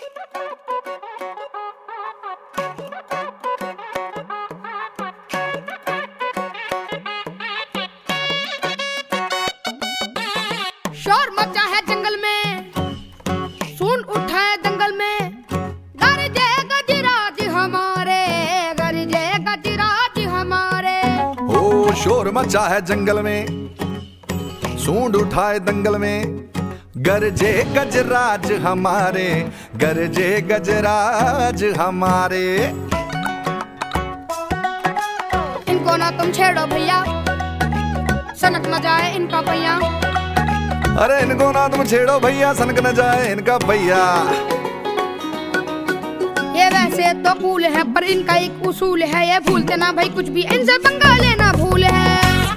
शोर मचा है जंगल में, सुन उठा है दंगल में, गरजे गजराज हमारे, गरजे गजराज हमारे। ओ शोर मचा है जंगल में, सूंड उठाए दंगल में, गरजे गजराज हमारे, गरजे गजराज हमारे। इनको ना तुम छेड़ो भैया, सनक न जाए इनका पहिया। अरे इनको ना तुम छेड़ो भैया, सनक न जाए इनका भैया। ये वैसे तो कूल है पर इनका एक उसूल है, ये भूलते ना भाई कुछ भी, इनसे पंगा लेना भूल है।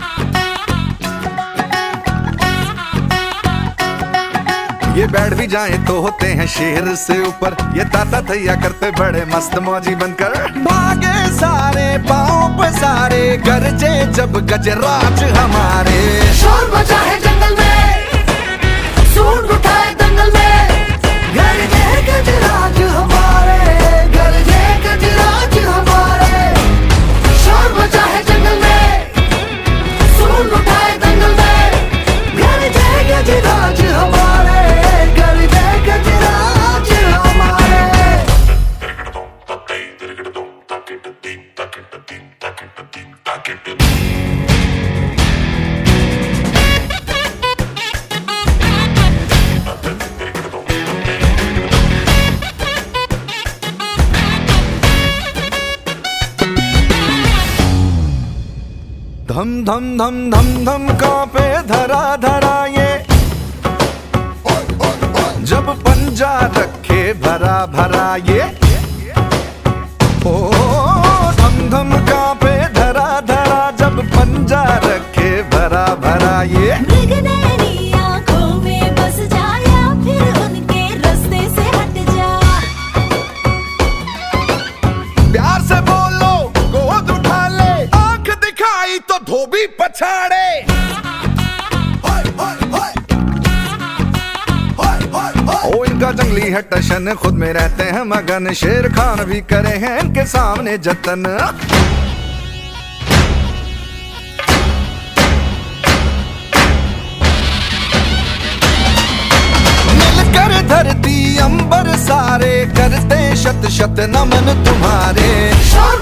ये बैठ भी जाए तो होते हैं शेर से ऊपर, ये ताता थैया करते बड़े मस्त मौजी बनकर। भागे सारे पाँव पे सारे, गरजे जब गजराज हमारे। शोर मचा है जंगल में, सूंड उठाए दंगल में, गरजे गजराज हमारे, गरजे गजराज हमारे। शोर मचा है जंगल में, सूंड उठाए दंगल में, गरजे गजराज हमारे, गरजे गजराज हमारे। धम धम धम धम धम कांपे धरा धरा ये, जब पंजा रखे भरा भरा ये। ओ धम धम कांपे धरा धरा, जब पंजा रखे भरा भरा ये। मृगनयनी आँखों में बस जा, या फिर उनके रास्ते से हट जा। प्यार से बोलो गोद उठा ले, आंख दिखाई तो धोबी पछाड़े। ओ इनका जंगली है टशन, खुद में रहते हैं मगन, शेर खान भी करे हैं इनके सामने जतन। मिलकर धरती अंबर सारे, करते शत शत नमन तुम्हारे।